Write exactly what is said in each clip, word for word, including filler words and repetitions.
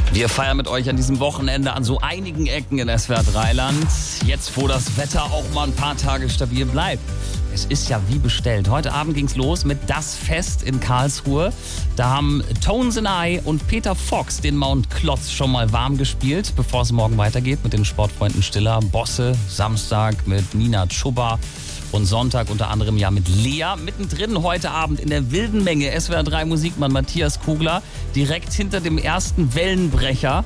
Wir feiern mit euch an diesem Wochenende an so einigen Ecken in S W R drei Land. Jetzt, wo das Wetter auch mal ein paar Tage stabil bleibt. Es ist ja wie bestellt. Heute Abend ging's los mit Das Fest in Karlsruhe. Da haben Tones and I und Peter Fox den Mount Klotz schon mal warm gespielt, bevor es morgen weitergeht mit den Sportfreunden Stiller, Bosse, Samstag mit Nina Chuba und Sonntag unter anderem ja mit Lea. Mittendrin heute Abend in der wilden Menge S W R drei Musikmann Matthias Kugler, direkt hinter dem ersten Wellenbrecher.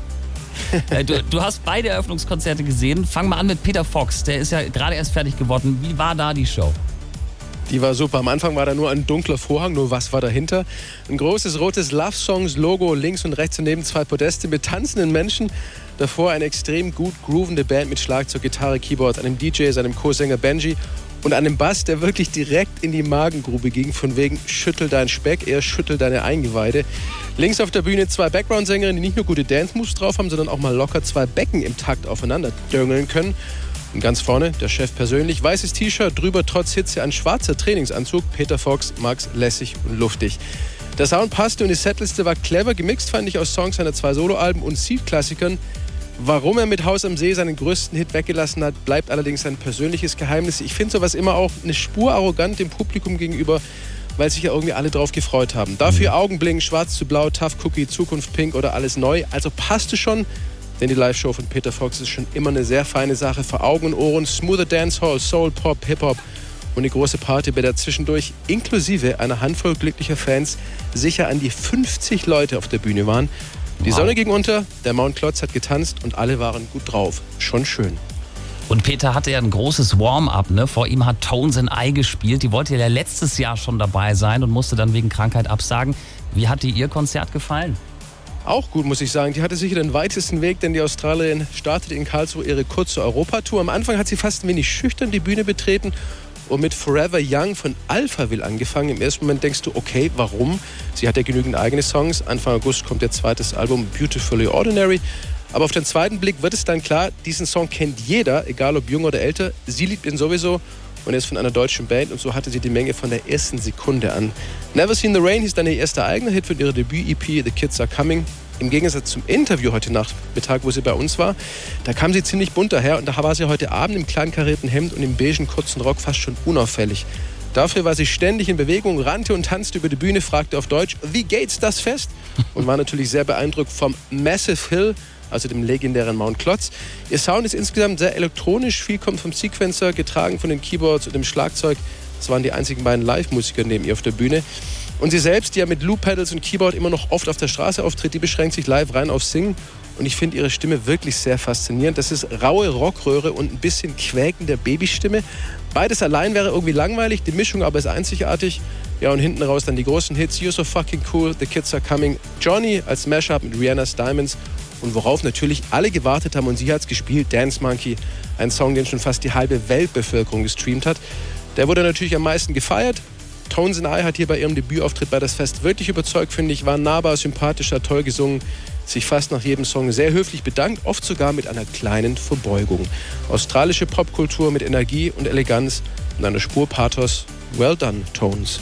du, du hast beide Eröffnungskonzerte gesehen. Fang mal an mit Peter Fox, der ist ja gerade erst fertig geworden. Wie war da die Show? Die war super. Am Anfang war da nur ein dunkler Vorhang, nur was war dahinter? Ein großes rotes Love Songs Logo, links und rechts daneben zwei Podeste mit tanzenden Menschen. Davor eine extrem gut groovende Band mit Schlagzeug, Gitarre, Keyboard, einem D J, seinem Co-Sänger Benji und einem Bass, der wirklich direkt in die Magengrube ging, von wegen schüttel dein Speck, eher schüttel deine Eingeweide. Links auf der Bühne zwei Background-Sängerinnen, die nicht nur gute Dance-Moves drauf haben, sondern auch mal locker zwei Becken im Takt aufeinander döngeln können. Und ganz vorne der Chef persönlich, weißes T-Shirt, drüber trotz Hitze ein schwarzer Trainingsanzug. Peter Fox mag's lässig und luftig. Der Sound passte und die Setliste war clever gemixt, fand ich, aus Songs seiner zwei Soloalben und Seed-Klassikern. Warum er mit Haus am See seinen größten Hit weggelassen hat, bleibt allerdings ein persönliches Geheimnis. Ich finde sowas immer auch eine Spur arrogant dem Publikum gegenüber, weil sich ja irgendwie alle drauf gefreut haben. Dafür Augenblinken, schwarz zu blau, Tough Cookie, Zukunft Pink oder alles neu. Also passte schon. Denn die Live-Show von Peter Fox ist schon immer eine sehr feine Sache für Augen und Ohren. Smoother Dancehall, Soul, Pop, Hip-Hop und eine große Party, bei der zwischendurch inklusive einer Handvoll glücklicher Fans sicher an die fünfzig Leute auf der Bühne waren. Die wow. Sonne ging unter, der Mount Klotz hat getanzt und alle waren gut drauf. Schon schön. Und Peter hatte ja ein großes Warm-up, ne? Vor ihm hat Tones and I gespielt. Die wollte ja letztes Jahr schon dabei sein und musste dann wegen Krankheit absagen. Wie hat dir ihr Konzert gefallen? Auch gut, muss ich sagen. Die hatte sicher den weitesten Weg, denn die Australierin startete in Karlsruhe ihre kurze Europatour. Am Anfang hat sie fast ein wenig schüchtern die Bühne betreten und mit Forever Young von Alphaville angefangen. Im ersten Moment denkst du, okay, warum? Sie hat ja genügend eigene Songs. Anfang August kommt ihr zweites Album Beautifully Ordinary. Aber auf den zweiten Blick wird es dann klar, diesen Song kennt jeder, egal ob jung oder älter. Sie liebt ihn sowieso. Und er ist von einer deutschen Band und so hatte sie die Menge von der ersten Sekunde an. Never Seen the Rain hieß dann ihr erster eigener Hit für ihre Debüt-E P The Kids Are Coming. Im Gegensatz zum Interview heute Nachmittag, wo sie bei uns war, da kam sie ziemlich bunt daher und da war sie heute Abend im kleinen karierten Hemd und im beigen kurzen Rock fast schon unauffällig. Dafür war sie ständig in Bewegung, rannte und tanzte über die Bühne, fragte auf Deutsch, wie geht's das Fest? Und war natürlich sehr beeindruckt vom Massive Hill, also dem legendären Mount Klotz. Ihr Sound ist insgesamt sehr elektronisch, viel kommt vom Sequencer, getragen von den Keyboards und dem Schlagzeug. Das waren die einzigen beiden Live-Musiker neben ihr auf der Bühne. Und sie selbst, die ja mit Loop-Pedals und Keyboard immer noch oft auf der Straße auftritt, die beschränkt sich live rein auf Singen. Und ich finde ihre Stimme wirklich sehr faszinierend. Das ist raue Rockröhre und ein bisschen quäkende Babystimme. Beides allein wäre irgendwie langweilig, die Mischung aber ist einzigartig. Ja, und hinten raus dann die großen Hits You're So Fucking Cool, The Kids Are Coming, Johnny als Mashup mit Rihanna's Diamonds. Und worauf natürlich alle gewartet haben, und sie hat's gespielt, Dance Monkey, ein Song, den schon fast die halbe Weltbevölkerung gestreamt hat. Der wurde natürlich am meisten gefeiert. Tones and I hat hier bei ihrem Debütauftritt bei Das Fest wirklich überzeugt, finde ich, war nahbar, sympathischer, toll gesungen, sich fast nach jedem Song sehr höflich bedankt, oft sogar mit einer kleinen Verbeugung. Australische Popkultur mit Energie und Eleganz und einer Spur Pathos. Well done, Tones.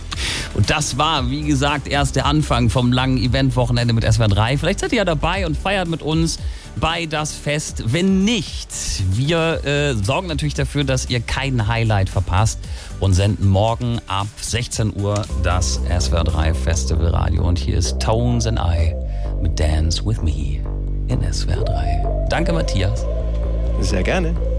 Und das war, wie gesagt, erst der Anfang vom langen Eventwochenende mit S W R drei. Vielleicht seid ihr ja dabei und feiert mit uns bei Das Fest. Wenn nicht, wir äh, sorgen natürlich dafür, dass ihr kein Highlight verpasst und senden morgen ab sechzehn Uhr das S W R drei Festival Radio. Und hier ist Tones and I mit Dance With Me in S W R drei. Danke, Matthias. Sehr gerne.